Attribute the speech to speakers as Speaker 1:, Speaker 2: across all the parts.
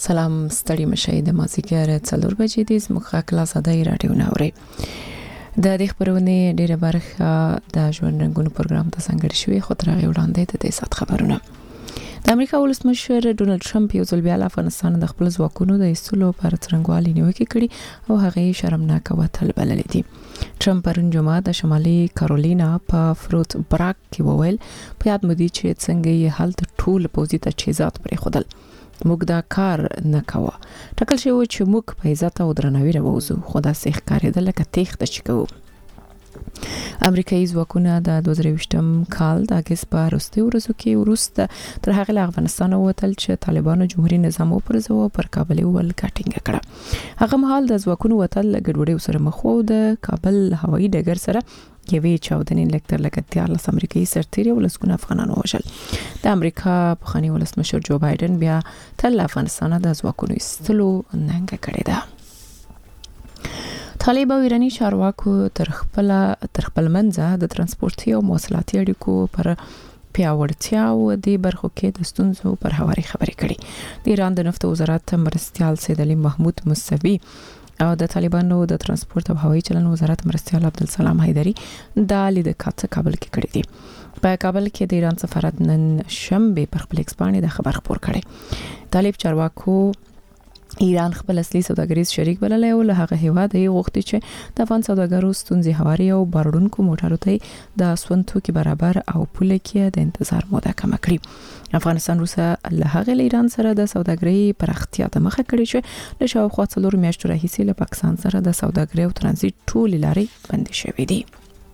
Speaker 1: سلام ستړي مشي د مازیګر 4 بجې د زموږه کلاس ادای رادیو ناوري د دې خبرونه ډیره برخه د ژوند رنگونو پروګرام ته څنګه شوی خو تر هغه وړاندې د سات خبرونه د امریکا ولسمشر ډونالد ټرمپ یو ځل بیا افغانستان د خپل ځواکونو د ایستلو پر څرنګوالي نیوکه کړې او هغه شرمناک وتل بللې دي. ټرمپ پرون جمعه د شمالي کارولینا په فروت براک کې وویل په یاد مودي چې څنګه یې حالت ټول پوزي تجهیزات پرې خودل موږ دا کار نه کوو. ټکل شوی چې موږ په عزت او درناوي راوځو خو دا سیخ کارېدل لکه تېخته چې کوو. امریکایي ځواکونه د 2020م کال د اگست په وروستي ورځو کې وروسته تر هغه له افغانستان ووتل چې طالبانو جمهوریت نظام وپرځو پر کابل ول کټینګ کړه. هغه مهال د ځواکونو وتل ګډوډي سره مخ وو د کابل هوایي ډګر سره یوې چاودنې لکتر لګتیا لاس امریکایي سرتیري ولسکونه افغانانو وژل. د امریکا پخوانی ولسمشر جو بایدن بیا تل افغانستان د ځواکونو ایستلو ننګه کړې ده. طالب او ایرانی چارواکو تر خپل منځه د ترانسپورتي او مواصلاتي اړیکو پر پیاوړتیا او د برخو کې د ستونزو پر هواري خبرې کړې. د ایران د نفت وزارت مرستيال سید علي محمود موسوي او د طالبانو د ترانسپورت او هوایي چلن وزارت مرستيال عبدالسلام حیدری د لید کاته کابل کې کړې دي. په کابل کې د ایران سفارت نن شنبه پر خپل ایکسپانډ د خبر خبر کړي. طالب چارواکو ایران خپل اصلي سوداګریز شریک بللی او له هغه هیواد یې غوښتي چې د افغان سوداګرو ستونزې هواري او باروړونکو موټرو ته د سونتو کې برابر او پوله کې د انتظار موده کم کړي. افغانستان روسه له هغه ایران سره د سوداګرۍ پراختیا ته مخه کړې چې د شاوخوا 4 میاشتو راهیسې له پاکستان سره د سوداګرۍ او ترانزیت ټول لارې بندي شوې دي.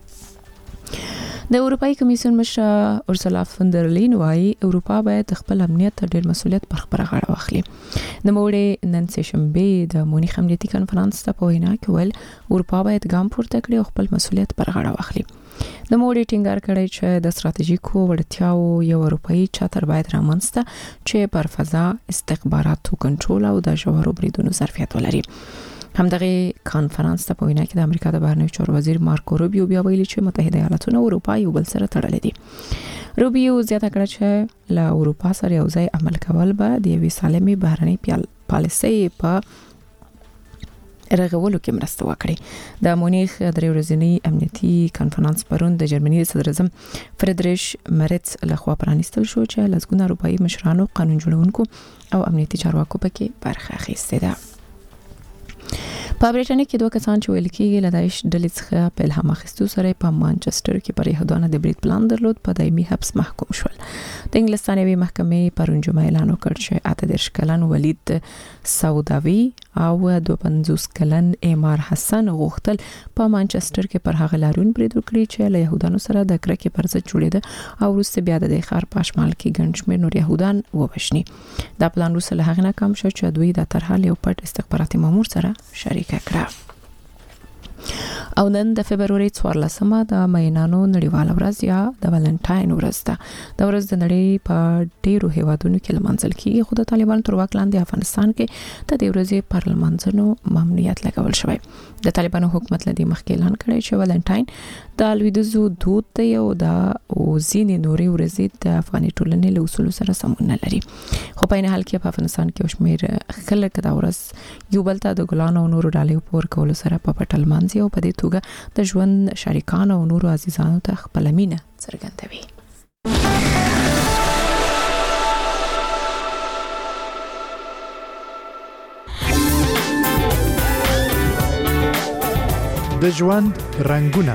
Speaker 1: د اروپאי کمیسیون مشر اورسولا فون در لین وايي اروپا باید خپل امنیت ډېر مسؤلیت پر خپل غاړه واخلي. د موړې نن شنبه د مونیخ امنیتي کانفرنس ته په وینا کې ویل اروپا باید ګام پورته کړي او خپل مسؤلیت پر غاړه واخلي. د موړې ټینګار کړی چې د ستراتیژیکو وړتیاو یو اروپאי چاتر باید رامنځته چې پر فضا استخباراتو کنټرول او د جوهرو بریدونو ظرفیت ولري. همدغه کانفرنس ته په وینا کې د امریکا د بهرنیو چارو وزیر مارکو روبیو بیا ویلي چې متحده ایالاتونه او اروپا یو بل سره تړلي دي. روبیو زیاته کړه چې له اروپا سره یو ځای عمل کول به د یوې سالمې بهرنۍ پالیسۍ په رغولو کې مرسته وکړي. د مونیخ درې ورځنی امنیتي کانفرنس پرون د جرمني صدر اعظم فریدریش مرتز لخوا پرانیستل شو چې لسګونه اروپאי مشرانو قانون جوړونکو او امنیتي چارواکو پکې برخه اخیستې ده. په بریټانیا کې 2 کسان چې ویل کېږي له داعش ډلې څخه په الهام اخیستو سره په مانچستر کې پر یهودانو د برید پلان درلود په دایمي حبس محکوم شول. د انګلستان یوې محکمې پرون جمعه اعلان وکړ چې 38 کلن ولید سعوداوي او 52 کلن ایمار حسن غوښتل په مانچستر کې پر هغه لارون برید وکړي چې له یهودانو سره د کرکې پر ضد جوړېده او وروسته بیا د ښار په شمال کې ګڼ شمېر نور یهودان ووژني. دا پلان وروسته له هغه ناکام شو چې دوی د طرحه یو پټ استخباراتي مامور سره شریک کړه. او نن د فبرवरी 14مه د مینانو نړیواله ورځ یا د والنټاین ورځ ده. د ورځ د نړۍ په ډیرو هیوادونو کې لمانځل کیږي خو د طالبانو تر واک لاندې افغانستان کې د دې ورځې پر لمانځنو ممنوعیت لګول شوی. د طالبانو حکومت لدی مخکې اعلان کړی چې والنټاین د لویدیځو دود دی او د ځینې نوري ورځې د افغاني ټولنې له اصولو سره سمون نه لري. خو په نه حال کې په افغانستان کې شمیر خلک د ورځ یو بل ته د ګلانو او نورو ډالۍ پور کول سره په پټل مانځي او په دې توګه د ژوند شریکانو او نورو عزیزانو ته خپل مینه څرګندوي.
Speaker 2: د ژوند رنگونه.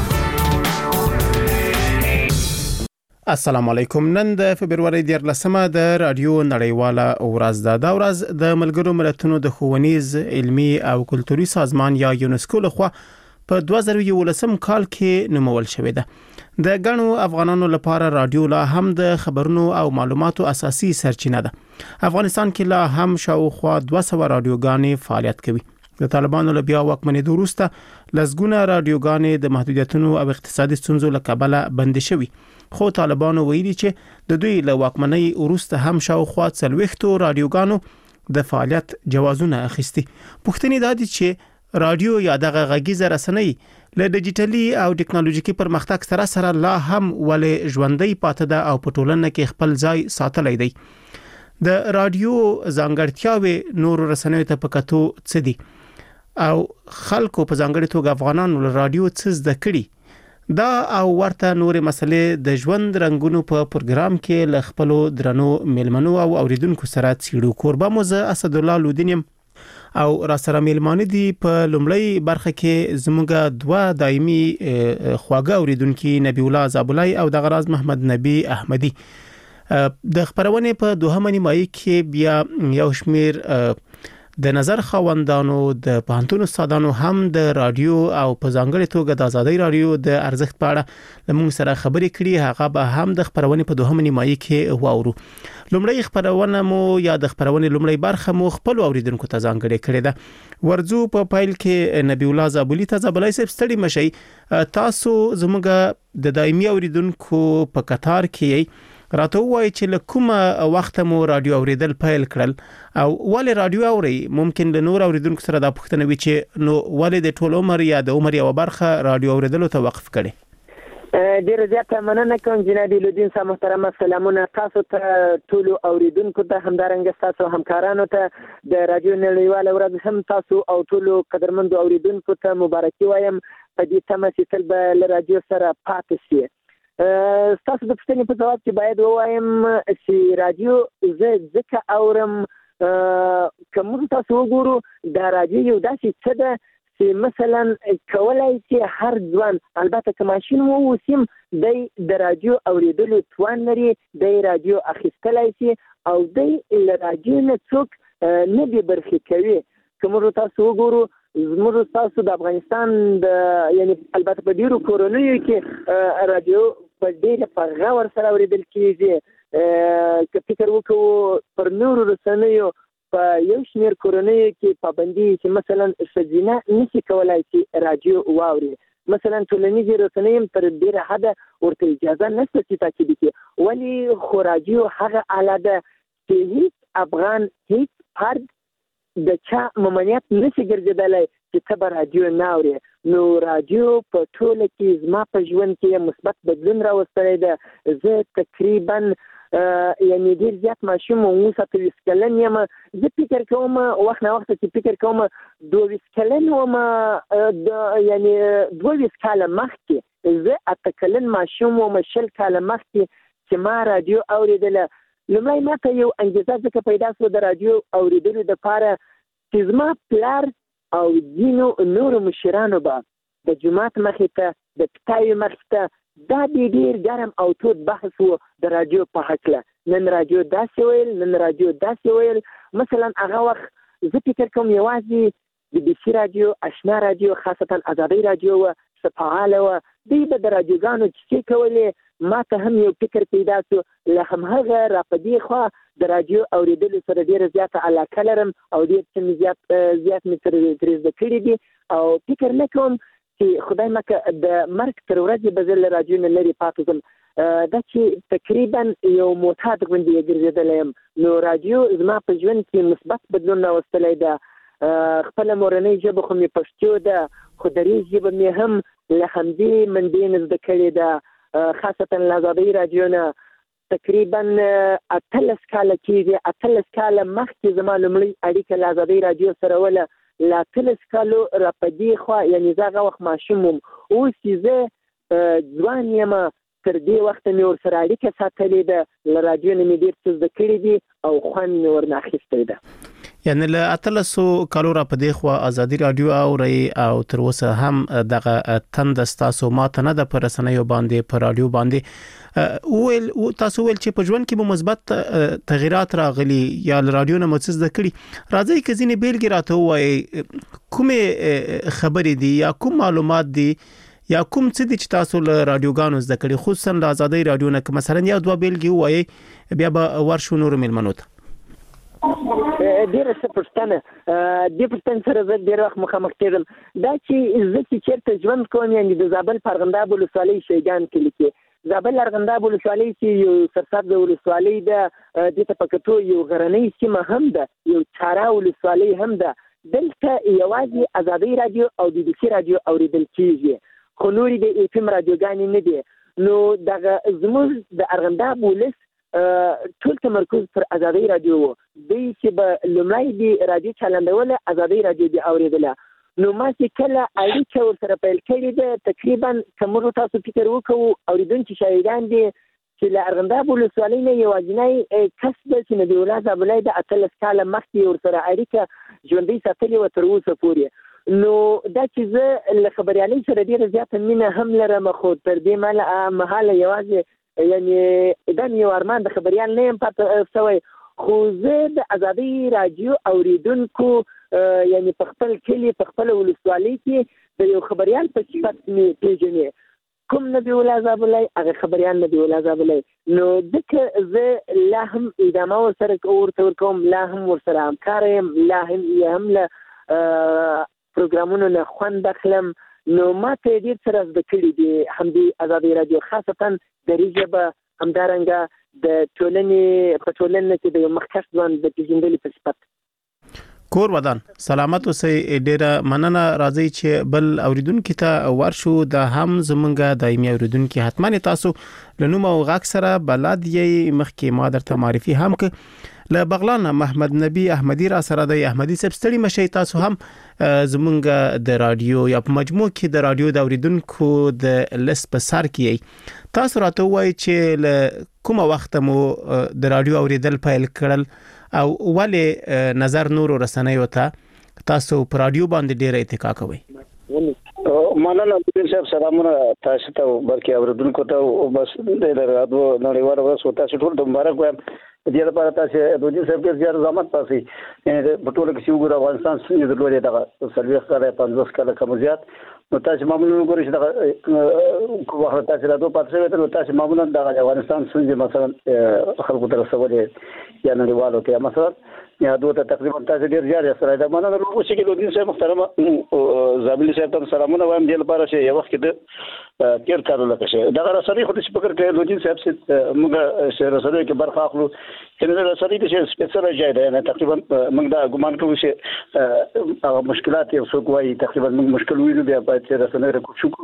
Speaker 3: السلام علیکم. نن د فبرवरी 14مه د رادیو نړیواله ورځ ده. دا ورځ د ملګرو ملتونو د ښوونیز علمي او کلتوري سازمان یا یونسکو لخوا په 2011 کال کې نومول شوې ده. د غنو افغانانو لپاره رادیو لا هم د خبرونو او معلوماتو اساسي سرچینه ده. افغانستان کې لا هم شاوخوا 200 رادیوګانې فعالیت کوي. د طالبانو له بیا واکمنېدو وروسته لسګونه رادیوګانې د محدودیتونو او اقتصادي ستونزو له کبله بندي شوي. خو طالبانو ویلي چې د دوی له واکمنۍ وروسته هم شاوخوا 40 رادیوګانو د فعالیت جوازونه اخیستي. پوښتنې دا دي چې رادیو یا دغه غږیزه رسنۍ له ډیجیټلي او ټکنالوژیکي پرمختګ سره لا هم ولې ژوندۍ پاتې ده او په ټولنه کې خپل ځای ساتلی دی. د رادیو ځانګړتیاوې نور رسنیو ته پکاتو څه دي او خلکو په ځانګړي توګه افغانانو له رادیو څه زده کړي دا او ورته نور مسلې د ژوند رنگونو په پروګرام کې ل خپل درنو ملمنو او اوریدونکو سره څیړو. کوربه موزه اسد الله لودینیم او را سره ملمانه دي. په لومړی برخه کې زموږه دوه دایمي خواږه اوریدونکو نبی الله زابلای او د غراز محمد نبی احمدی. د خبرونه په دوهمه نیمایي کې بیا یو شمیر د نظر خوندانو د پانتون استادانو هم د رادیو او په ځانګړي توګه د آزادۍ رادیو د ارزښت په اړه لمون سره خبرې کړي. هغه به هم د خبرونه په دوهمه نیمایي کې واورو. لومړی خبرونه مو یا د خبرونه لومړی برخه مو خپل اوریدونکو ته ځانګړي کړي ده. ورځو په پایل کې نبی الله زابلی ته زابلای صاحب ستړي مشي. تاسو زموږه د دایمي اوریدونکو په قطار کې راته وایي چې لکومه وخت مو رادیو اوریدل پیل کړل او ولې رادیو اوري. ممکن له نور اوریدونکو سره دا پوښتنه وي چې نو ولې د ټول عمر یا د عمر یو برخه رادیو اوریدلو ته وقف کړي.
Speaker 4: ډیر زیاته مننه کوم جناب لودین صاحب. محترم سلامونه تاسو ته ټول اوریدونکو ته همدارنګه تاسو همکارانو ته د رادیو نړیواله ورځ هم تاسو او ټول قدرمنو اوریدونکو ته مبارکي وایم. په دې تمه چې تل به له رادیو سره پاتې شي. تاسو د پښتنې په جواب کې باید ووایم چې رادیو زه ځکه اورم کوم تاسو وګورو د رادیو یو داسې څه ده چې مثلا کولای چې هر ځوان البته که ماشین مو وسیم د رادیو اوریدلو توان لري د رادیو اخیستلای شي او د رادیو نه څوک نه دی برخې کوي. کوم تاسو وګورو زموږ تاسو د افغانستان د یعنی البته په ډیرو کورونو کې رادیو په ډیره په غور سره اوریدل کیږي. که فکر وکړو پر نورو رسنیو په یو شمیر کورونو کې پابندي چې مثلا ښځینه نشي کولای چې رادیو واوري. مثلا ټولنیزې رسنۍ تر ډیره حده ورته اجازه نشته چې تاکید وکړي. ولی خو رادیو هغه آله ده چې هیڅ افغان هیڅ فرد د چا ممانعت نشي ګرځیدلی چې ته به رادیو نه اوري. نو رادیو په ټوله کې زما په ژوند کې مثبت بدلون راوستلی ده. زه تقریبا یعنی ډیر زیات ماشوم وم، 27 کلن یم. زه فکر کوم وخت نه وخت چې فکر کوم 22 کلن وم، یعنی 22 کاله مخکې زه 8 کلن ماشوم وم، 20 کاله مخکې چې ما رادیو اوریدله. لومړی ماته یو انګیزه ځکه پیدا شوه د رادیو اوریدلو دپاره چې زما پلار او ځینو نورو مشرانو به د جومات مخې ته د کتابي مخې ته دا ډېر ګرم او تود بحث و د رادیو په هکله. نن رادیو داسې ویل، نن رادیو داسې ویل. مثلا هغه وخت زه فکر کوم یوازې د بي سي رادیو، اشنا رادیو، خاصتا آزادۍ رادیو وه، څه فعاله وه. دوی به د رادیوګانو کیسې کولې. ما ته هم یو فکر پیدا شو له همهغه را په دې خوا د رادیو اوریدلو سره ډېره زیاته علاقه لرم او ډېر څه زیات مې ترې زده کړي دي او فکر نه کوم چې خدای مکه د مرګ تر ورځې به زه له رادیو نه لرې پاتې شم. دا چې تقریبا یو معتاد غوندې یې ګرځېدلی یم. نو رادیو زما په ژوند کې مثبت بدلون راوستلی ده. خپله مورنۍ ژبه خو مې پښتو ده، خو دري ژبه مې هم له همدې منبع نه زده کړې ده. خاصتا له آزادۍ رادیو نه تقریبا 18 کاله کېږي. 18 کاله مخکې زما لومړۍ اړیکه له آزادۍ رادیو سره وله. له 18 کالو را په دې خوا یعنې زه هغه وخت ماشوم وم. اوس چې زه ځوان یم، تر دې وخته مې ورسره اړیکه ساتلې ده. له رادیو نه مې ډېر څه زده کړي دي او خوند مې ورنه اخیستی ده.
Speaker 3: یعنی له 18 کالو را په دې خوا آزادۍ رادیو اوري او تر اوسه هم دغه تند ستاسو ماته نه ده په رسنیو باندې، په رادیو باندې. تاسو ویل چې په ژوند کې به مثبت تغیرات راغلي یا له رادیو نه مو څه زده کړي. راځئ که ځینې بیلګې راته ووایئ، کومې خبرې دي یا کوم معلومات دي یا کوم څه دي چې تاسو له رادیوګانو زده کړي، خصوصا له آزادۍ رادیو نه؟ که مثلا یو دوه بیلګې ووایئ بیا به ورشو نورو مېلمنو ته.
Speaker 4: ډیره ښه پوښتنه. دې پوښتنې سره زه ډېر وخت مخامخ کېږم. دا چې زه چې چېرته ژوند کوم، یعنې د زابل په ارغنداب ولسوالۍ شیګان کلي کې، زابل ارغنداب ولسوالۍ چې یو سرسبزه ولسوالۍ ده، دې ته په کتو یو غرنۍ سیمه هم ده، یو چاره ولسوالۍ هم ده. دلته یوازې آزادۍ رادیو او بي بي سي رادیو اورېدل کېږي، خو نورې د اف ام رادیوګانې نه دي. نو دغه زموږ د ارغنداب ولس ټول تمرکز پر ازادي رادیو دی چې به لومړی د رادیو چلندوله ازادي رادیو دی اوریدله نو ما چې کله اړیکه ورسره پیل کړې ده تقریبا کومو تاسو فکر وکړو اوریدونکو شاهدان دي چې له ارغنداب ولسوالۍ نه یوازینی کس دی چې نبی الله زابلای د 13 کاله مخکې ورسره اړیکه ژوندۍ ساتلې وه تر اوسه پورې نو دا چې زه له خبریالۍ سره ډېره زیاته مینه هم لرم خو تر دې مهاله یوازې یعنې دا مې یو ارمان د خبریال نه یم پاتې شوی خو زه د ازادۍ راډیو اوریدونکو یعنې په خپل کلي په خپله ولسوالۍ کې د یو خبریال په صفت مې پېژنې کوم نبی الله زابلای هغه خبریال نبی الله زابلای نو ځکه زه لا هم ادامه ورسره ورکوم لا هم ورسره همکار یم لا هم له پروګرامونو نه خوند اخلم نو ما ته ډېر څه را زده کړي دي همدې ازادي راډیو خاصتا دري ژبه همدارنګه د ټولنې په ټولنه کې د یو مخکښ ځوان د پېژندلو په صفت
Speaker 3: کور ودان سلامت اوسئ ډېره مننه راځي چې بل اوریدونکو ته ورشو د هم زمونږه دایمي اوریدونکو حتما تاسو لنوم او غاک سره بلد یې مخکې ما درته معرفي هم ک له بغلان محمد نبی احمدی را سره د احمدی صاحب ستړي مشي تاسو هم زمونږ د رادیو یا په مجموع کې د رادیو د اوریدونکو د لس په سر کې تاسو راته وایي چې له کومه وخت مو د رادیو اوریدل پیل کړل او ولې نظر نور رسنۍ وته تاسو په رادیو باندې ډېر اتکا کوئ
Speaker 5: مننه صاحب سلامونه تاسو ته ورکه اوریدونکو ته بس د رادیو نړیوال ورځ تاسو ټول د مبارک وایم دې لپاره تاسو د دې صاحب کې زیات زحمت پاسي په ټول کې یو ګور افغانستان څنګه درلودي دا سرویس کړه 50 کاله کوم زیات نو تاسو معمولا ګورئ چې دا کوم وخت تاسو راځو پاتې ته تاسو معمولا د افغانستان څنګه مثلا خلکو تر سوالي یا نړیوالو ته مثلا یا دوه تقریبا تاسو ډیر زیات سره دا مننه لوګو چې د دې صاحب محترم زابلی صاحب ته سلامونه وایم دې لپاره چې یو وخت کې تیر کارو لکه شه دا رسري خو چې فکر کوي لوګي صاحب چې موږ سره سره کې برخه اخلو چې دا رسري چې سپیشل ځای دی نه تقریبا موږ دا ګمان کوو چې مشکلات یو څوک وایي تقریبا موږ مشکل وینو بیا په چې رسنۍ راکو شو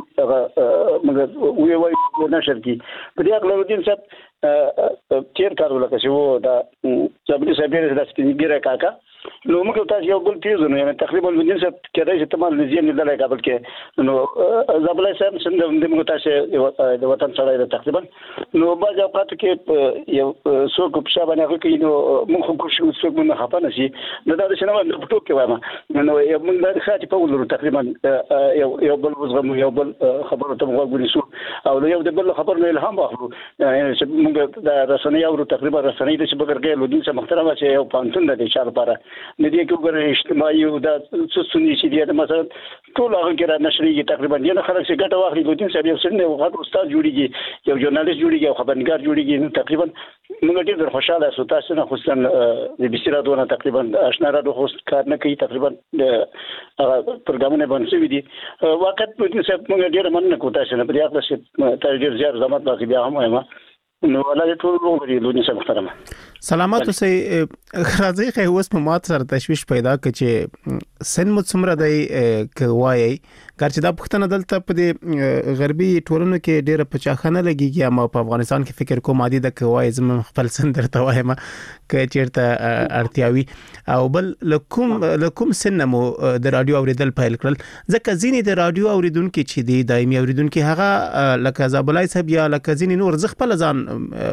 Speaker 5: موږ وایو نشر کی په دې اړه لوګي صاحب تیر کارو لکه چې و دا زابلی صاحب یې د سپینګره کاکا نو موږ تاسو یو بل پیژنو یعنی تقریبا لوګي صاحب کېدای چې تمام لزیم نه لای کابل کې نو زابلی صاحب څنګه موږ تاسو د وطن سره تقریبا نو باز اوقات کې یو څوک په شابه نه کوي نو موږ خو شو څوک نه خپانه شي نو دا چې نو په ټوک کې وایم نو موږ د خاطر په ولر تقریبا یو بل وزغم یو بل خبرو ته وګورئ شو او یو د بل خبر نه الهام واخلو یعنی چې موږ د رسنۍ او تقریبا رسنۍ د شبکې کې لوګي صاحب محترم چې یو پانتون د اشاره لپاره ندی کې وګورئ اجتماعي او د سنتي چې د مثلا ټول هغه کې را نشريږي تقریبا نه خلک چې ګټه واخلي لوګي صاحب یو څنګه یو غټ استاد جوړیږي یو ژورنالیست جوړیږي یو خبرنګار جوړیږي نو تقریبا موږ ډېر خوشاله سو تاسو نه خوستان د بي سي رادونه تقریبا آشنا رادو خوست کار نه کوي تقریبا هغه پروګرامونه باندې وي دي وخت لوګي صاحب موږ ډېر مننه کوو تاسو نه په دې اړه چې تاسو ډېر زیات زحمت باقي بیا هم وایم نو الله ټول وګوري لوګي صاحب محترم
Speaker 3: سلامات اوسئ راځي خو اوس په مات سره تشويش پیدا کړي چې سن مو څومره دی کوي ګرچې دا پښتنه دلته په غربي ټولنو کې ډېر پچاخانه لګيږي اما په افغانستان کې فکر کوم عادي د کوي زم خپل سن درته وایم ک چیرته ارتیاوي او بل لکم سن مو د رادیو اوریدل پیل کړل ځکه ځینې د رادیو اوریدونکو چې دی دایمي اوریدونکو هغه لکه زابلای صاحب یا لکه ځینې نور زغپل ځان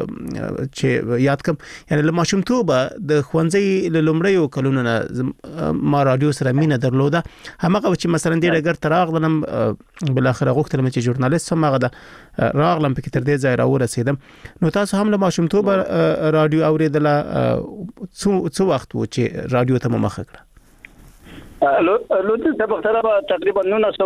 Speaker 3: چې یاد کوم یعنی له ماشومتوب د خوانځي له لومړیو کلونو نه ما رادیو سره مینه درلوده همغه چې مثلا دې اگر تراغلم بل اخر غوښتل چې ژورنالیست هم هغه راغلم په تر دې ځای راورسیدم نو تاسو هم له ماشومتوب رادیو اوریدل څو وخت و چې رادیو ته مخه کړه
Speaker 5: لوګي صاحب محترم تقریبا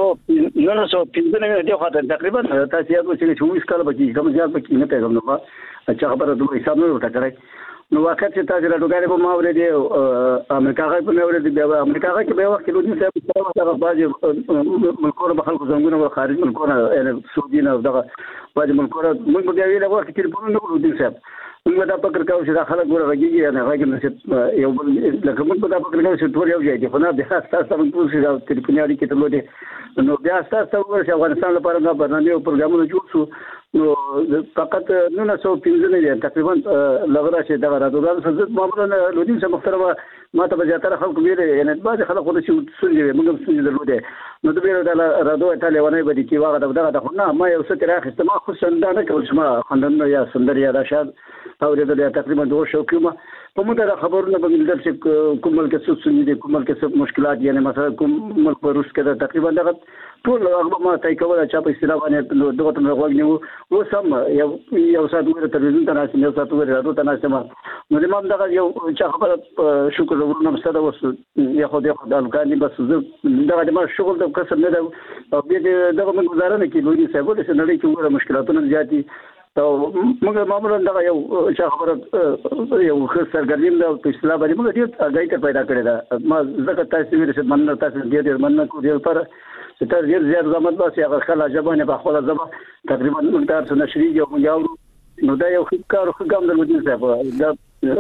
Speaker 5: 915 دی خاطر تقریبا تاسو یو څه چې وښ کال بچی کوم ځای پکې نه پیغام نو چې خبره دوی حساب نه وټکړای نو وخت چې تاسو راډوګاري په ماوره دی امریکا غي په ماوره دی بیا امریکا غي کې به وخت لوګي صاحب سره باج ملکونه به خلکو زنګونه او خارج ملکونه یعنی سعودي نه دغه باج ملکونه موږ بیا ویل وخت کې په نو لوګي صاحب موږ دا فکر کوو چې دا خلک ورغږیږي نه راګي نه یو بل لکه موږ دا فکر کوو چې ټول یو ځای دي خو نه بیا تاسو هم ټول چې ټلیفون اړیکې ته لودي نو بیا تاسو ورته افغانستان لپاره دا برنامه او پروګرامونه جوړ شو نو فقط 915 تقریبا لغرا چې دا راځي د معمولا لودین سره محترمه ما ته زیاتره خلک ویل یعنی بعض خلک ونه چې سنجي موږ سنجي درلوده نو د بیره د راډیو ته لیوانه بدی کی واغه دغه نه ما یو څه تر اخر ما خو څنګه نه کول شم خندن یا سندر یا راشد او د تقریبا 2 شو کیما په موږ خبرونه به ملګر چې کومل کې څه سنجي دي کومل کې څه مشکلات یعنی مثلا کوم ملک په روس کې تقریبا دغه ټول هغه ما تای کوله چې په استلا باندې دغه ته غوښنیو و سم یو سات ور تلویزیون ته ناسم یو سات ور راډیو ته ناسم نو د مام دغه یو چې خبره شکر ورنه مستدا وس یا خو د الګانی بس دغه ما شغل د کسب نه او دغه من گزارنه کې لوی څه د نړۍ کې ور مشکلاتونه زیاتی او موږ معمولا دغه یو چې خبره یو خسر ګرځیم د استلا باندې موږ ډیر اگای پیدا کړی دا ما زکه تاسو ویل مننه تاسو ډیر مننه کوی پر چې تر ډیر زیات زحمت باسي هغه خلا جبانه په خپل ځبا تقریبا موږ تاسو نشری یو نو دا یو کار خو ګام د مدیر صاحب دا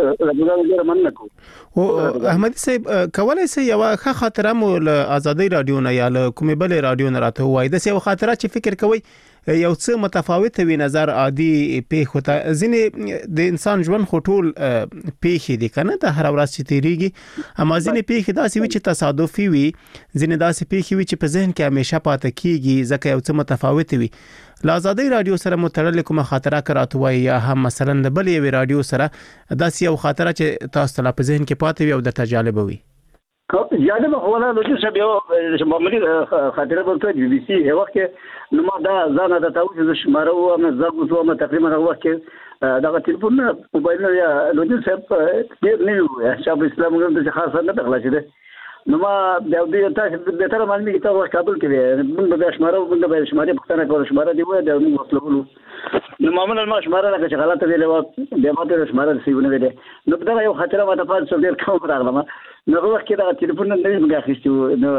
Speaker 3: او احمدي صاحب کولای شي یو ښه خاطره مو له ازادي رادیو نه یا له کومې بل رادیو نه راته وای د یو خاطره چې فکر کوي یو څه متفاوت وي نظر عادي پیښ وته ځینې د انسان ژوند خټول پیښ دي کنه د هر ورځ چې تیریږي اما ځینې پیښ داسې وي چې تصادفي وي ځینې داسې پیښ وي چې په ذهن کې همیشه پاتې کیږي ځکه یو څه متفاوت وي لازادي رادیو سره متعلق کومه خاطره کراته وای یا هم مثلا د بل یو رادیو سره داسې یو خاطره چې تاسو ته په ذهن کې پاتې وي او د تجربه وي
Speaker 5: یاده مخ ولا لږ څه بیا معمولی خاطره ورته بي بي سي هغه کې نو ما دا ځان د تاسو چې شماره و ما زغ وو ما تقریبا هغه کې دغه ټلیفون موبایل یا لږ څه ډیر نه وو چې اسلام موږ د خاصه نه تخلا چې نو ما د تاسو به تر باندې کې تاسو کابل کې موږ به شماره موږ به شماره پښتنه کول شماره دی و د موږ وصلولو نو معمولا ما شماره نه چې غلطه ویلې و به ماته شماره سیونه ویلې نو دا یو خاطره ما ته پاتې ډیر کوم راغله نو وخت کې دا ټلیفون نه موږ اخیستو نو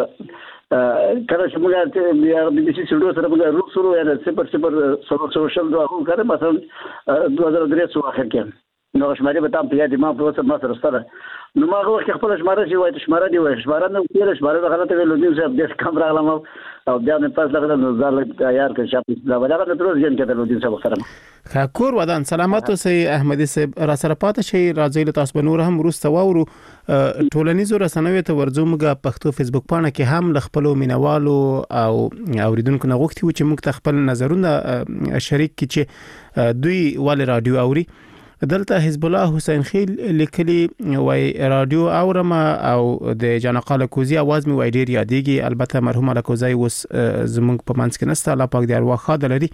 Speaker 5: کله چې موږ بیا د بي بي سي سټډیو سره موږ روح شروع یا 00 سوشل دوه کړه مثلا 2003 اخر کې نو شماره به تام په دې ما په وسه ما سره سره نو ما وخت خپل شماره چې وایي شماره دی وایي شماره نو کله شماره غلطه ویلو دي چې د کم راغلم او بیا نه پاس لګل نو زال تیار کړ چې دا ولا د تروز جن کې د لودین سره سره
Speaker 3: کور ودان سلامات اوسئ احمدي صاحب را سره پاتې شي راځي له تاسو بنور هم روسته واورو ټولنیزو رسنیو ته ورځو موږ پښتو فیسبوک پاڼه کې هم ل خپل مینوالو او اوریدونکو نه غوښتي و چې موږ خپل نظرونه شریک کړي چې دوی ول رادیو اوري دلته حزب الله حسین خیل لیکلی وای رادیو اورم او د جنقاله کوزي आवाज می وای ډیر یادېږي البته مرحوم الکوزي وس زمونږ په منځ کې نسته الله پاک دې ارواح خاطر لري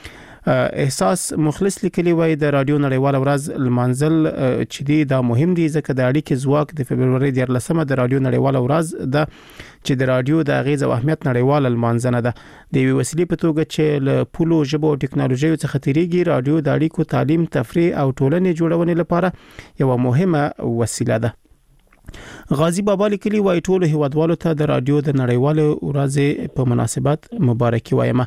Speaker 3: احساس مخلص لیکلی وای د رادیو نړیوال ورځ المنزل چې دی دا مهم دی ځکه د اړیکې ځواک د فبرवरी 14 د رادیو نړیوال ورځ د چې د رادیو د غیز او اهمیت نړیوال المنځنه ده د وی وسیلې په توګه چې له پولو ژبو او ټکنالوژي څخه تیریږي رادیو د اړیکو تعلیم تفریح او ټولنې جوړونې لپاره یو مهمه وسیله ده غازی بابا لیکلی وای ټول هیوادوالو ته د رادیو د نړیوال ورځ په مناسبت مبارکي وایم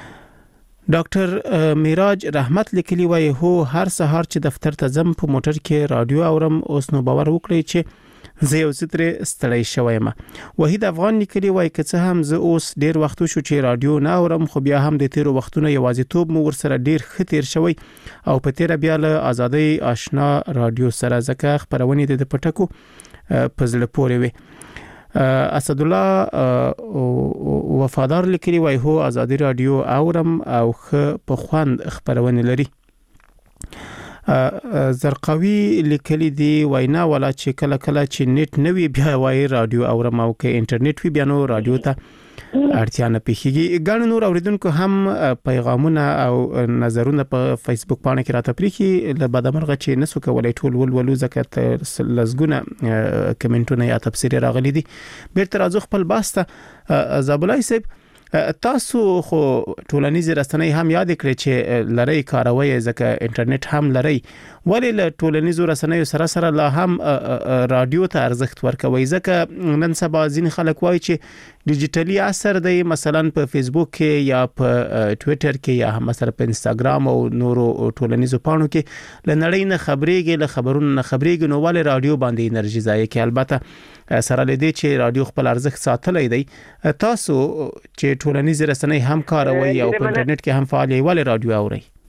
Speaker 3: ډاکټر میراج رحمت لیکلی وای هو هر سهار چې دفتر ته ځم په موټر کې رادیو اورم اوس نو باور وکړئ چې زه یو ستره ستړی شوم وحید افغان لیکلی وای که څه هم زه اوس ډیر وخت شو چې رادیو نه اورم خو بیا هم د تیرو وختونو یوازیتوب مو ورسره ډیر خطر شوی او په تیر بیا له ازادي آشنا رادیو سره ځکه خبرونه د پټکو پزله پورې وي اسد الله وفادار لیکلی وای هو ازادي رادیو اورم او په خوند خبرونه لري زرقاوي لیکلی دی وینا ولا چې کله کله چې نیټ نوي بیا وای رادیو اورم او که انټرنیټ وی بیا نو رادیو ته اړتیا نه پیخیږي ګڼ نور اوریدونکو هم پیغامونه او نظرونه په فیسبوک باندې کې راته پریخي له بدمرغه چې نسو کولای ټول ولولو زکات لزګونه کمنټونه یا تفسیر راغلي دي بیرته راځو خپل باسته زابلای صاحب تاسو خو ټولنیز رسنۍ هم یاد کړئ چې لری کاروي ځکه انټرنیټ هم لری ولې له ټولنیزو رسنیو سره سره لا هم رادیو ته ارزښت ورکوي ځکه نن سبا ځین خلک وایي چې ډیجیټلی اثر دی مثلا په فیسبوک کې یا په ټوئیټر کې یا هم مثلا په انستګرام او نورو ټولنیزو پاڼو کې لنړی نه خبرېږي له خبرونو نه خبرېږي نو ولې رادیو باندې انرژي ضایع کوي البته سره لدی چې رادیو خپل ارزښت ساتلی دی تاسو چې ټولنیز رسنۍ هم کاروي او په انټرنیټ کې هم فعال یې ولې رادیو اوري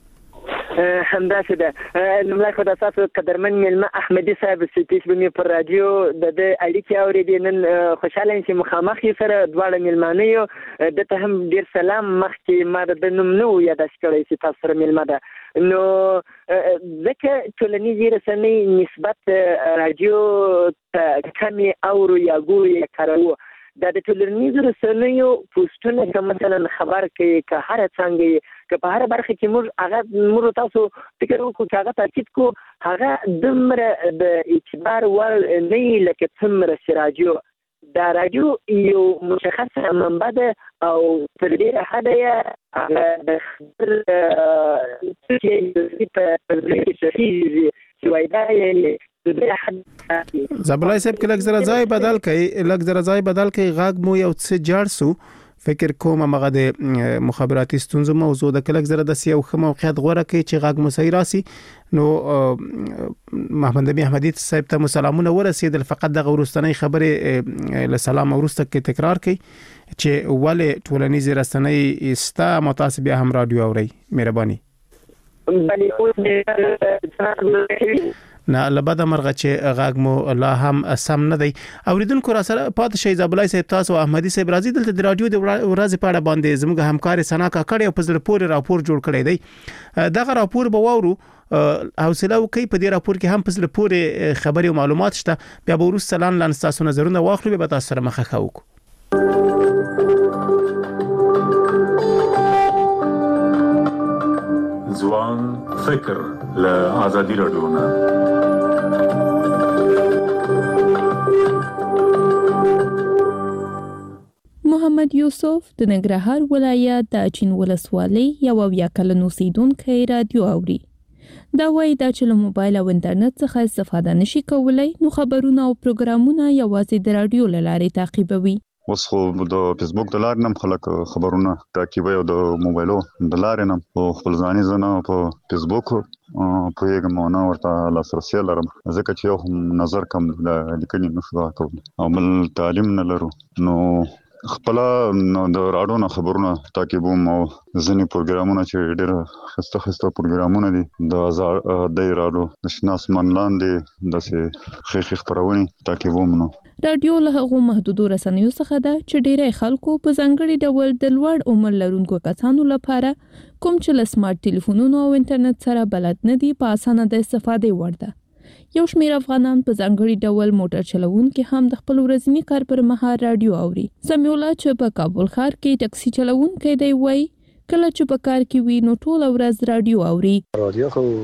Speaker 4: همداسې ده. لومړی خو د تاسو قدرمن مېلمه احمدي صاحب سپیچ به مې پر رادیو د اړیکې اورېدې. نن خوشحاله یم چې مخامخ یې سره دواړه مېلمانه یو. دته هم ډېر سلام. مخکې ما د نوم نه و یاداښت کړی چې تاسو سره مېلمه ده. نو ځکه ټولنیزې رسنۍ نسبت رادیو ته کمې اورو یا ګورو یا کاروو. دا د ټولنیزو رسنیو پوسټونه که مثلا خبر کوي که هر څنګه که په هر برخه کې موږ تاسو فکر وکړو چې هغه تاکید کو هغه دومره د اعتبار وړ نه لکه څومره چې رادیو. دا رادیو یو مشخصه منبع ده او تر ډېره حده یې هغه د خبر
Speaker 3: زبلای صاحب که لږ زره ځای بدل کړي غاګ مو یو څه جړ سو فکر کوم هغه د مخابراتي ستونزو موضوع د کلک زره د سیو خو موقعیت غوړه کوي چې غاګ مو صحیح راسي. نو محمد نبی احمدی صاحب ته سلامونه ورسېدل. فقط د غورستنۍ خبره له سلام ورسته کې تکرار کړي چې ولې ټولنیزې رسنۍ استا متاسب هم رادیو اوري. مهرباني. نه لبد مرغه چې غاګ مو لا هم سم نه دی. اوریدونکو را سره پات شي زبلای صاحب تاسو احمدي صاحب راځي دلته د رادیو د ورځ په اړه باندې زموږ همکار سنا کا کړي او په زړه پورې راپور جوړ کړی دی. دغه راپور به وورو حوصله وکي. په دې راپور کې هم په زړه پورې خبري او معلومات شته. بیا به ورس سلام لان تاسو نظرونه واخلو به تاسو سره مخه خو.
Speaker 6: ځوان فکر له ازادي رادیو نه
Speaker 7: محمد یوسف د ننګرهار ولایت د اچین ولسوالۍ یو کلن اوسیدونکی رادیو اوري. دا وایي دا چې له موبایل او انټرنیټ څخه استفاده نشي کولای نو خبرونه او پروګرامونه یوازې د رادیو له لارې تعقیبوي.
Speaker 8: اوس خو د فیسبوک د لارې نم خلک خبرونه تعقیبوي او د موبایلو د لارې نم خپل ځاني زنه په فیسبوک په یوه مونه ورته لاسرسي لرم ځکه چې یو نظر کم لیکنې نشو کوم او بل تعلیم نه لرو. نو خپل نو د راډیو خبرونه تعقیبوم او ځینې پروګرامونه چې ډېر خسته پروګرامونه دي د راډیو د شناس منلان دي د خخ خبرونه تعقیبوم. نو
Speaker 7: رادیو له هغو محدودو رسنیو څخه ده چې ډېری خلکو په ځانګړي ډول د لوړ عمر لرونکو کسانو لپاره کوم چې له سمارټ ټلیفونونو او انټرنیټ سره بلد نه دي په اسانه د استفادې وړ ده. یو شمېر افغانان په ځانګړي ډول موټر چلوونکي هم د خپل ورځني کار پر مهال رادیو اوري. سمیع الله چې په کابل ښار کې ټکسي چلوونکی دی وایي کله چې په کار کې وي نو ټول ورځ رادیو اوري.
Speaker 9: رادیو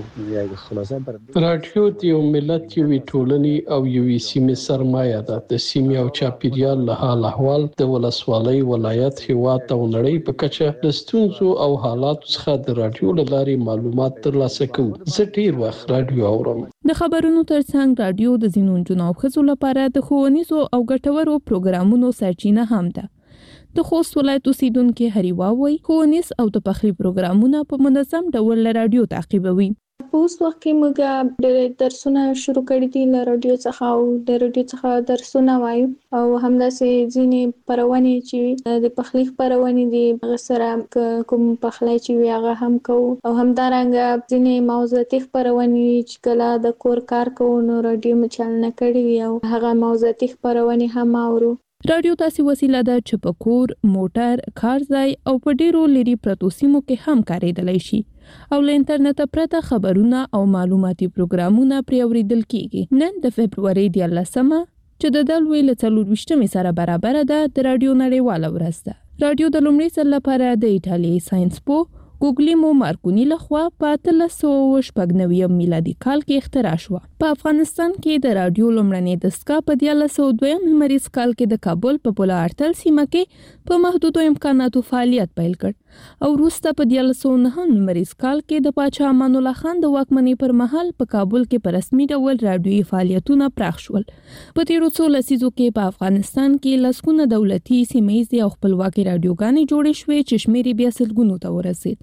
Speaker 9: د یو ملت یوې ټولنې او یوې سیمې سرمایه ده. د سیمې او چاپیریال له حال احوال د ولسوالۍ ولایت هیواد او نړۍ په کچه د ستونزو او حالاتو څخه د رادیو له لارې معلومات ترلاسه کوو. زه ډېر وخت رادیو اورم.
Speaker 7: د خبرونو ترڅنګ رادیو د ځینو نجونو او ښځو لپاره د ښوونیزو او ګټورو پروګرامونو سرچینه هم ده. د خوست ولایت اوسیدونکي هریوا وایي ښوونیز او د پخلي پروګرامونه په منظم ډول له رادیو تعقیبوي.
Speaker 10: په اوس وخت کې موږ ډېر درسونه شروع کړي دي له رادیو څخه او د رادیو څخه درسونه وایو او همداسې ځینې خبرونه چې د پخلي خبرونه دي هغه سره کوم پخلی چې وي هغه هم کوو او همدارنګه ځینې موضوعاتي خبرونه چې کله د کور کار کوو نو رادیو مچلنه کړي وي او هغه موضوعاتي خبرونه هم اورو.
Speaker 7: رادیو تاسو وسیله ده چې په کور، موټر، کار ځای او په ډیرو لري پرتو سیمو کې هم کارېدلی شي او له انټرنیټ پرته خبرونه او معلوماتي پروګرامونه پرې اورېدل کیږي. نن د فبروري 13مه چې د دلوي له 24مې سره برابر ده د رادیو نړیواله ورځ ده. رادیو د لومړي ځل لپاره د ایټالیا ساينس پو ګوګلیمو مارکونی لخوا په 1396 میلادي کال کې اختراع شو. په افغانستان کې د رادیو لومړنۍ دستګاه په 1902 میمریز کال کې د کابل په پولا ارتل سیمه کې په محدودو امکاناتو فعالیت پیل کړ او وروسته په 1909 میمریز کال کې د پاچا امان الله خان د واکمنۍ پر مهال په کابل کې په رسمي ډول رادیوي فعالیتونه پراخ شول. په تیرو څو لسیزو کې په افغانستان کې لسګونه دولتي، سیمه‌ییزې او خپلواکي رادیوګانې جوړې شوې چې شمېر بیا سلګونو ته ورسید.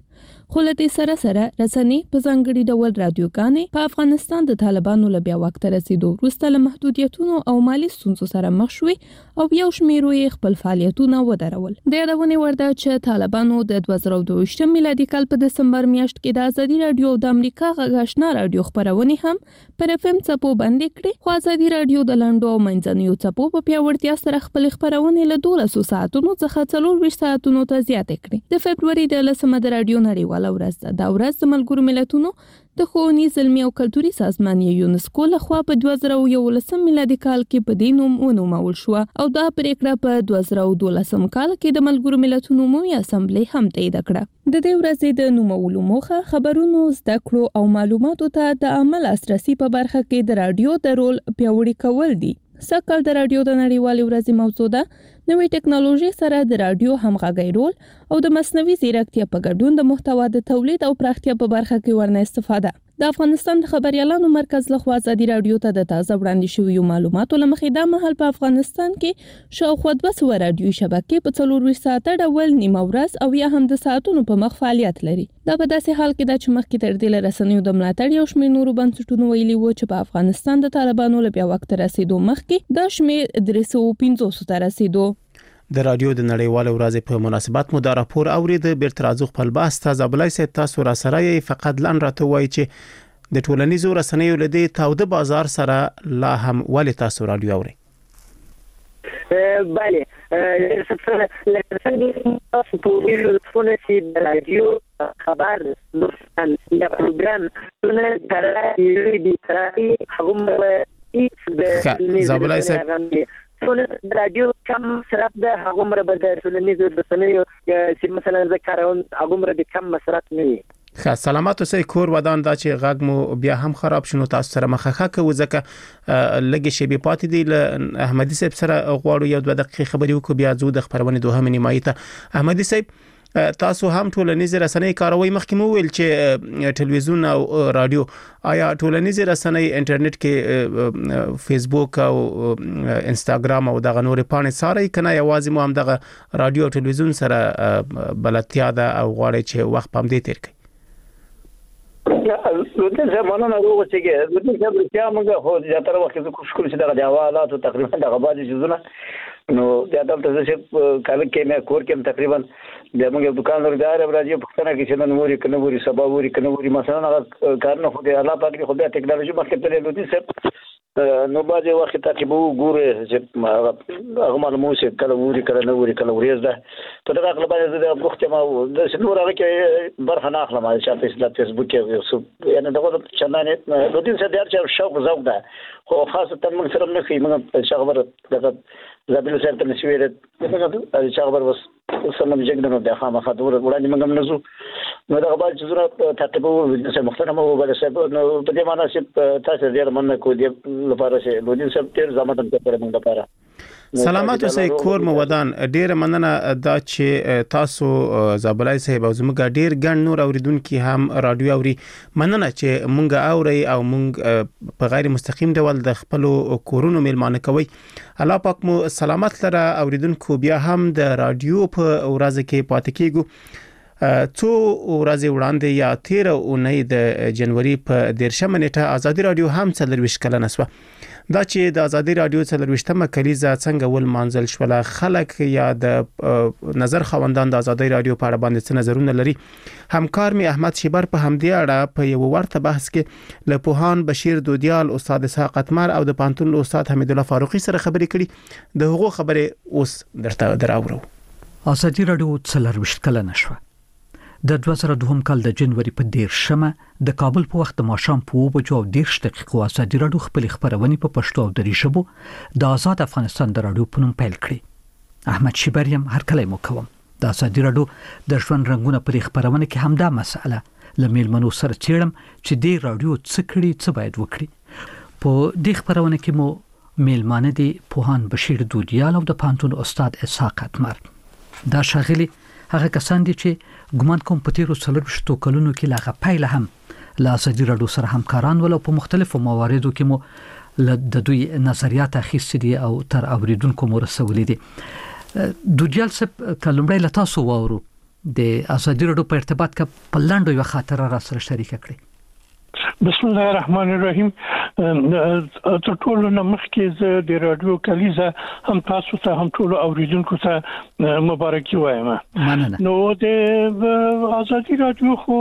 Speaker 7: خو له دې سره سره رسنۍ په ځانګړي ډول رادیوګانې په افغانستان د طالبانو له بیا واک ته رسیدو وروسته له محدودیتونو او مالي ستونزو سره مخ شوې او یو شمېر یې خپل فعالیتونه ودرول. د یادونې وړ ده چې طالبانو د 2022 میلادي کال په دسمبر میاشت کې د ازادي رادیو او د امریکا غږ آشنا رادیو خبرونه هم پر FM څپو باندې کړې. خو ازادي رادیو د لنډو او منځنیو څپو په پیاوړتیا سره خپل خبرونه له 1200 ساعتونو څخه 24 ساعتونو ته زیاتې کړې. د فبرवरी د 10مه د رادیو نړیواله ورځ ده. دا ورځ د ملګرو ملتونو د ښوونیز علمي او کلتوري سازمان یونسکو لخوا په 2011 میلادي کال کې په دې نوم ونومول شو او دا پریکړه په 2012 کال کې د ملګرو ملتونو عمومي اسامبلې هم تایید کړه. د دې ورځې د نومولو موخه خبرونو، زده کړو او معلوماتو ته د عمل لاسرسي په برخه کې د رادیو د رول پیاوړی کول دي. سکل د رادیو د نړیوالې ورځې موضوع ده. نوې ټکنالوژي سره د رادیو همغږي رول او د مصنوعي ځیرکتیا په ګډون د محتوا د تولید او پراختیا په برخه کې ورنه استفاده. د افغانستان د خبريالانو مرکز لخوا ازادي رادیو ته د تازه وړاندې شویو معلوماتو لمخې دا مهال په افغانستان کې شاوخوا 200 رادیوي شبکې په 24 ساعته ډول نیمه ورځ او یا هم د ساعتونو په مخ فعالیت لري. دا په داسې حال کې چې مخکې تر دې رسنیو د ملاتړ یو شمېر نورو بنسټونو ویلي وو چې په افغانستان د طالبانو له بیا وخت رسیدو مخکې دا شمېر 350 ته رسیدو.
Speaker 3: د رادیو د نړیواله ورځې په مناسبت مو دا راپور اورید. بیرته راځو خپل بحث ته. زابلای سي تاسو را سره یې فقط لن راته وایي چې د ټولنیزو رسنیو له دې تاوده بازار سره لا هم ولې تاسو رادیو اورئ؟
Speaker 4: بله لکه تاسو په ټولنه کې د رادیو خبر لوستل یا پروګرام څنګه ترای دي ترای هغه
Speaker 3: زابلای سي
Speaker 4: د رادیو کم مصرف ده هغه مر به د ټولنیزو رسنیو چې مثلا ذکرون هغه مر د کم مصرف نه وي.
Speaker 3: سلامات اوسئ. کور ودان دا چې غږ مو بیا هم خراب شونه تاسو سره مخه کوي ځکه لګي شی به پاتې دی. له احمدي صاحب سره غواړو یو 2 دقیقې خبرې وکړو بیا ځو د خبرونه دوه نیمایي ته. احمدي صاحب تاسو هم ټولنیز رسنۍ کاروي. مخکې مو ویل چې ټلویزیون او رادیو آیا ټولنیز رسنۍ انټرنیټ کې فیسبوک او انستګرام او دغه نور پاڼې ساري کنه یوازې مو هم دغه رادیو او ټلویزیون سره بلدتیا ده او غواړي چې وخت پام دې تیر کړئ؟
Speaker 5: لوټه زمانه نه وروه چې لوټه چې موږ خو زیاتره وخت کوشش کوو چې دغه حوالات تقریبا دغه باندې جزونه نو د عدالت چې کله کې مې کور کې تقریبا د موږ دکان لرګار راځي په ختنه کې چې نن وری کنه وری سبا وری کنه وری مثلا هغه کار نه خو د الله پاک خو د ټکنالوژي مخکې ته لوټي سب نو باندې وخت ته به وګوره چې هغه معلومه شي کله وری کله نه وری کله وريز ده په دغه خپل باندې د وخت ما د شنو راغی کې برخه نه اخلم چې په فیسبوک کې یعنی دغه چنانه لوټي څه ډیر چې شوق زوق ده خو خاصه موږ سره نه خې موږ شغبر دغه زابل سره ته نشویره دغه شغبر وس سلام جګدنو د خامخا دور وړاندې موږ نزو نو دغه باندې چې زړه ترتیبو چې مختلفه مو بل څه نو په دې معنی چې تاسو ډیر مننه کوم لپاره چې لودین سب تیر زمادم ته موږ لپاره
Speaker 3: سلامات اوسئ. کور مو ودان. ډیر مننه دا چې تاسو زابلای صاحب او زموږ ډیر ګڼ نور اوریدونکو هم رادیو اوري. مننه چې مونږ اوري او مونږ په غیر مستقیم ډول د خپل کورونو میلمانه کوي. الله پاک مو سلامت لره اوریدونکو. بیا هم د رادیو په ورځ کې پاتې کیږو. څو ورځې وړاندې یا 13 اونۍ د جنوري په 13 نیټه ازادي رادیو هم 40 کلنه شوه. دا چې د ازادي رادیو 40مه کلیزه څنګه ول مانځل شوله خلک یا د نظر خوندان د ازادي رادیو په اړه باندې څه نظرونه لري. همکار می احمد شیبر په همدې اړه په یو ورته بحث کې له پوهان بشیر دودیال، استاد اسحاق اتمر او د پانتون استاد حمید الله فاروقي سره خبرې کړي. د هغو خبرې اوس درته دراوړو.
Speaker 11: ازادي رادیو 40 کلنه شوه. د 2002 کال د جنوري په 13مه د کابل په وخت د ماښام په 2:10 ازادي رادیو خپل خبرونه په پښتو او دری ژبه د آزاد افغانستان د رادیو په نوم پیل کړي. احمد شیبریم هر کله مو کوم د ازادي رادیو د ژوند رنگونه په خبرونه کې همدا مسأله لمیلمنو سره چیرم چې د رادیو څه کړي څه باید وکړي. په دې خبرونه کې مو میلمانه دي پوهان بشیر دودیال او د پانتون استاد اسحاق اتمر. دا شاغلي هغه کسان دي چې ګمان کوم په تیرو 40 کلونو کې لا غپایله هم لا ازادي رادیو سره همکاران ول په مختلفو مواردو کې مو د دوی نظریات اخیستي دي او تر اوریدونکو مو رسولې دي. دودیال سب کلمړی له تاسو وورو د ازادي رادیو په ارتباط کې په لاندې یو خاطره را سره شریک کړئ.
Speaker 12: بسم الله الرحمن الرحیم. تر ټولو مخکې زه د رادیو کلیزه هم تاسو ته هم ټولو اوریدونکو ته مبارکي وایم.
Speaker 11: مننه.
Speaker 12: نو د ازادي رادیو خو